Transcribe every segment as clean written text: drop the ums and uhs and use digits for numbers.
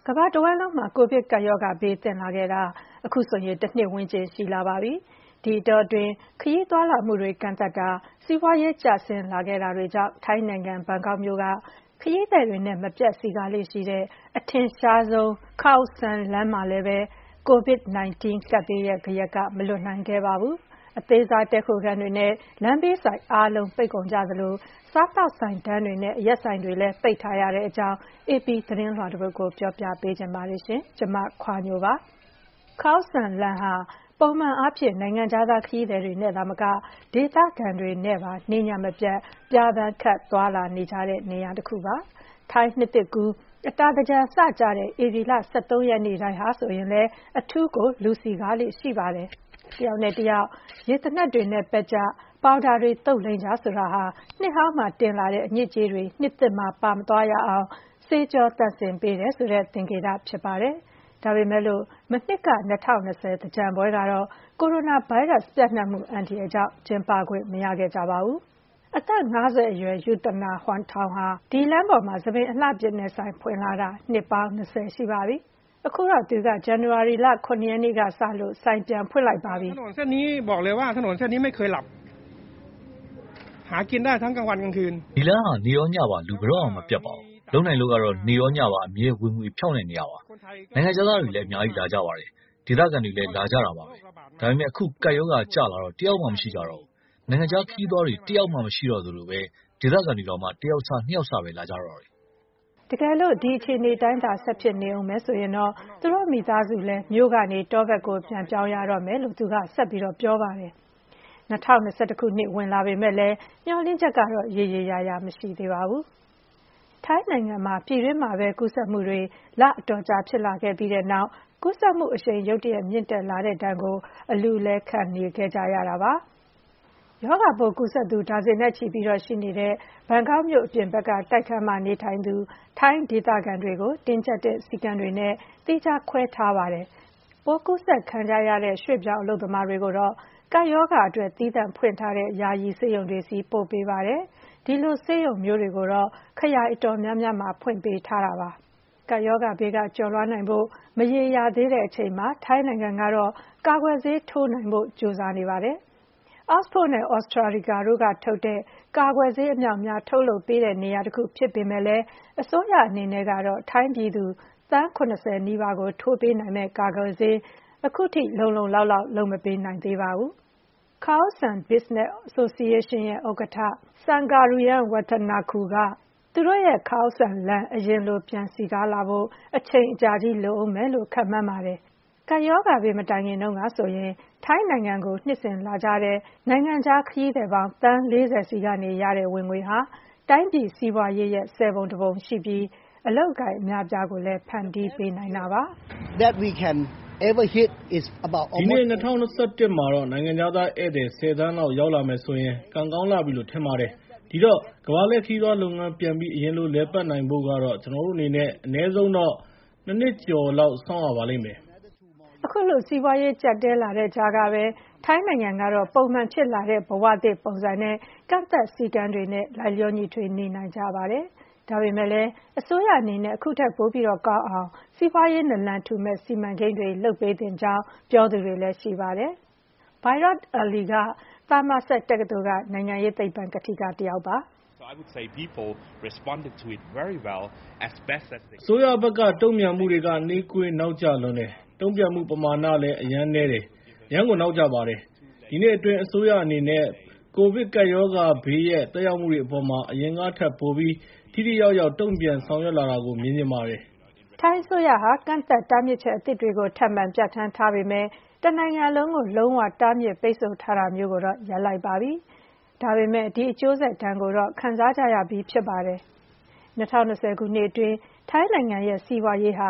ကမ္ဘာတဝန်းလုံးမှာကိုဗစ်ကပ်ရောဂါဘေးသင့်လာခဲ့တာအခုဆိုရင်တစ်နှစ်ဝန်းကျင်ရှိလာပါပြီ။ဒီအတောအတွင်းခရီးသွားလာမှုတွေကန့်သတ်တာစီးပွားရေးကျဆင်းလာခဲ့တာတွေကြောင့်ထိုင်းနိုင်ငံဘန်ကောက်မြို့ကခရီးသည်တွေနဲ့မပြတ်စည်ကားလေ့ရှိတဲ့အထင်ရှားဆုံး Khao San လမ်းမှာလည်းပဲ COVID-19 ကပ်ဘေးရဲ့ဂယက်ကမလွတ်နိုင်ခဲ့ပါဘူး။အသေးစားတည်းခိုခန်းတွေနဲ့လမ်းဘေးဆိုင်အားလုံးပိတ်ကုန်ကြသလိုစားသောက်ဆိုင်တန်းတွေနဲ့အရက်ဆိုင်တွေလည်းပိတ်ထားရတဲ့အကြောင်း AP သတင်းလွှာတစ်ပုဒ်ကိုပြောပြပေးချင်ပါတယ်ရှင်။ကျွန်မခွာညိုပါ။ Khao San လမ်းဟာပုံမှန်အားဖြင့်နိုင်ငံခြားသားခရီးသည်တွေနဲ့သာမကဒေသခံတွေနဲ့ပါနေ့ညမပြတ်ပြားပန်းခတ်သွားလာနေကြတဲ့နေရာတစ်ခုပါ။ထိုင်းနှစ်သစ်ကူးအတာသင်္ကြန်စကြတဲ့ဧပြီလ 13 ရက်နေ့တိုင်းဟာဆိုရင်လည်းအထူးကိုလူစည်ကားလေ့ရှိပါတယ်။တယောက်နဲ့တယောက်ရေသေနတ်တွေနဲ့ပက်ကြပေါင်ဒါတွေသုတ်လိမ်းကြဆိုတာဟာနှစ်ဟောင်းမှာတင်လာတဲ့အညစ်အကြေးတွေနှစ်သစ်မှာပါမသွားရအောင်ဆေးကြောသန့်စင်ပေးတယ်ဆိုတဲ့သင်္ကေတဖြစ်ပါတယ်။ဒါပေမဲ့လို့မနှစ်က2020သင်္ကြန်ပွဲကတော့ကိုရိုနာဗိုင်းရပ်စ်ပြန့်နှံ့မှုအန္တရာယ်ကြောင့်ကျင်းပခွင့်မရခဲ့ကြပါဘူး။အသက် 50 အရွယ်ယူတနာဟွမ်ထောင်ဟာဒီလမ်းပေါ်မှာသပင်အလှပြင်တဲ့ဆိုင်ဖွင့်လာတာနှစ်ပေါင်း20ရှိပါပြီ။အခုတော့သူကဇန်နဝါရီလ 9 ရက်နေ့ကစလို့ဆိုင်ပြန်ဖွင့်လိုက်ပါပြီ။ถนนเส้นนี้บอกเลยว่าถนนเส้นนี้ไม่เคยหลับหากินได้ทั้งกลางวันกลางคืนဒီလမ်းဟာနေရောညပါလူဘရောအောင်မပြတ်ပါဘူး။လုံနိုင်လို့ကတော့နေရောညပါအမြဲဝင်ငွေဖြောင်းနေရပါ။နိုင်ငံခြားသားတွေလည်းအများကြီးလာကြပါတယ်။ဒေသခံတွေလည်းလာကြတာပါပဲ။ဒါပေမဲ့အခုကပ်ရောဂါကျလာတော့တယောက်မှမရှိကြတော့ဘူး။နိုင်ငံခြားခီးသွားတွေတယောက်မှမရှိတော့သလိုပဲဒေသခံတွေတော့မှတယောက်စနှစ်ယောက်စပဲလာကြတော့တယ်။တကယ်လို့ဒီအခြေအနေတိုင်းသာဆက်ဖြစ်နေအောင်မဲဆိုရင်တော့သူတို့မိသားစုလည်းမြို့ကနေတောဘက်ကိုပြန်ပြောင်းရတော့မယ်လို့သူကဆက်ပြီးတော့ပြောပါတယ်။2021ခုနှစ်ဝင်လာပေမဲ့လည်းမျှော်လင့်ချက်ကတော့ရေရေရာရာမရှိသေးပါဘူး။ထိုင်းနိုင်ငံမှာပြည်တွင်းမှာပဲကူးစက်မှုတွေလအတော်ကြာဖြစ်လာခဲ့ပြီးတဲ့နောက်ကူးစက်မှုအရှိန်ရုတ်တရက်မြင့်တက်လာတဲ့တန်းကိုအလူလဲခံနေခဲ့ကြရတာပါ။ရောဂါပိုးကူးစက်သူဒါဇင်နဲ့ချီပြီးတော့ရှိနေတဲ့ဘန်ကောက်မြို့အပြင်ဘက်ကတိုက်ခန်းမှာနေထိုင်သူထိုင်းဒေသခံတွေကိုတင်းကျပ်တဲ့စည်းကမ်းတွေနဲ့တိကျခွဲထားပါတယ်။ပိုးကူးစက်ခံကြရတဲ့ရွှေ့ပြောင်းအလုပ်သမားတွေကိုတော့ကပ်ရောဂါအတွက်သီးသန့်ဖွင့်ထားတဲ့ယာယီဆေးရုံတွေစီပို့ပေးပါတယ်။ဒီလိုဆေးရုံမျိုးတွေကိုတော့ခရိုင်အတော်များများမှာဖွင့်ပေးထားတာပါ။ကပ်ရောဂါဘေးကကျော်လွှားနိုင်ဖို့မရေရာသေးတဲ့အချိန်မှာထိုင်းနိုင်ငံကတော့ကာကွယ်ဆေးထိုးနိုင်ဖို့ကြိုးစားနေပါတယ်။ Oxford နဲ့ AstraZeneca တို့ကထုတ်တဲ့ကာကွယ်ဆေးအမြောက်အများထုတ်လုပ်ပေးတဲ့နေရာတစ်ခုဖြစ်ပေမဲ့လည်းအစိုးရအနေနဲ့ကတော့ထိုင်းပြည်သူသန်း 70 နီးပါးကိုထိုးပေးနိုင်မဲ့ကာကွယ်ဆေးအခုထိလုံလုံလောက်လောက်လုပ်မပေးနိုင်သေးပါဘူး။ Khao San Business Association ရဲ့ဥက္ကဋ္ဌ Sangarayan Wattanaku ကသူတို့ရဲ့ Khao San လမ်းအရင်လိုပြန်စည်ကားလာဖို့အချိန်အကြာကြီးလိုဦးမယ်လို့ခန့်မှန်းပါတယ်။ကပ်ရောဂါဘေးမတိုင်ခင်တုန်းကဆိုရင်ထိုင်းနိုင်ငံကိုနှစ်စဉ်လာကြတဲ့နိုင်ငံခြားခရီးသည်ပေါင်းသန်း 40 စီကနေရတဲ့ဝင်ငွေဟာတိုင်းပြည်စီးပွားရေးရဲ့10 ပုံ 1 ပုံရှိပြီးအလုပ်အကိုင်အများအပြားကိုလည်းဖန်တီးပေးနိုင်တာပါ။ That we can ever hit is about ဒီနေ့2021မှာတော့နိုင်ငံခြားသားဧည့်သည်10 သန်းလောက်ရောက်လာမယ်ဆိုရင်ကံကောင်းလာပြီလို့ထင်ပါတယ်။ဒီတော့ကမ္ဘာလှည့်ခရီးသွားလုပ်ငန်းပြန်ပြီးအရင်လိုလည်ပတ်နိုင်ဖို့ကတော့ကျွန်တော်တို့အနေနဲ့အနည်းဆုံးတော့2 နှစ်ကျော်လောက်စောင့်ရပါလိမ့်မယ်။အခုလိုစီးပွားရေးကျပ်တဲလာတဲ့ကြားကပဲထိုင်းနိုင်ငံကတော့ပုံမှန်ဖြစ်လာတဲ့ဘဝသစ်ပုံစံနဲ့ကန့်သက်စည်းကမ်းတွေနဲ့လိုက်လျောညီထွေနေနိုင်ကြပါတယ်။ဒါပေမဲ့လည်းအစိုးရအနေနဲ့အခုထက်ပိုပြီးတော့ကောင်းအောင်စီးပွားရေးနလန်ထူမဲ့စီမံကိန်းတွေလုပ်ပေးသင့်ကြောင်းပြောသူတွေလည်းရှိပါတယ်။ Bharat Ali ကသာမာဆက်တက္ကသိုလ်ကနိုင်ငံရေးသိပ္ပံကထိကတစ်ယောက်ပါ။ I would say people responded to it very well as best as they အစိုးရဘက်ကတုံ့ပြန်မှုတွေကနှေးကွေးနောက်ကျလွန်းတယ်။တုံ့ပြန်မှုပမာဏလည်းအရန်နည်းတယ်။ရန်ကိုနောက်ကျပါတယ်။ဒီနေ့အတွင်းအစိုးရအနေနဲ့ကိုဗစ်ကပ်ရောဂါဘေးရဲ့သက်ရောက်မှုတွေအပေါ်မှာအရင်ကထပ်ပိုပြီးထိထိရောက်ရောက်တုံ့ပြန်ဆောင်ရွက်လာတာကိုမြင်ချင်ပါတယ်။ထိုင်းအစိုးရဟာကန့်သက်တားမြစ်ချက်အသစ်တွေကိုထပ်မံပြဋ္ဌာန်းထားပေမဲ့တနိုင်ငံလုံးကိုလုံးဝတားမြစ်ပိတ်ဆို့ထားတာမျိုးကိုတော့ရပ်လိုက်ပါပြီ။ဒါပေမဲ့ဒီအကျိုးဆက်ဒဏ်ကိုတော့ခံစားကြရပြီးဖြစ်ပါတယ်။2020ခုနှစ်အတွင်းထိုင်းနိုင်ငံရဲ့စီးပွားရေးဟာ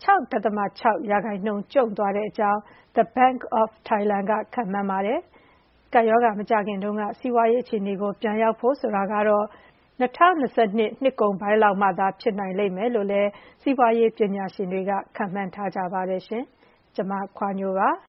6.6% ကျုံသွားတဲ့အကြောင်း The Bank of Thailand ကခန့်မှန်းပါတယ်။ကပ်ရောဂါမကျခင်တုန်းကစီးပွားရေးအခြေအနေကိုပြန်ရောက်ဖို့ဆိုတာကတော့2022နှစ်ကုန်ပိုင်းလောက်မှသာဖြစ်နိုင်လိမ့်မယ်လို့လည်းစီးပွားရေးပညာရှင်တွေကခန့်မှန်းထားကြပါတယ်ရှင်။ကျွန်မခွာညိုပါ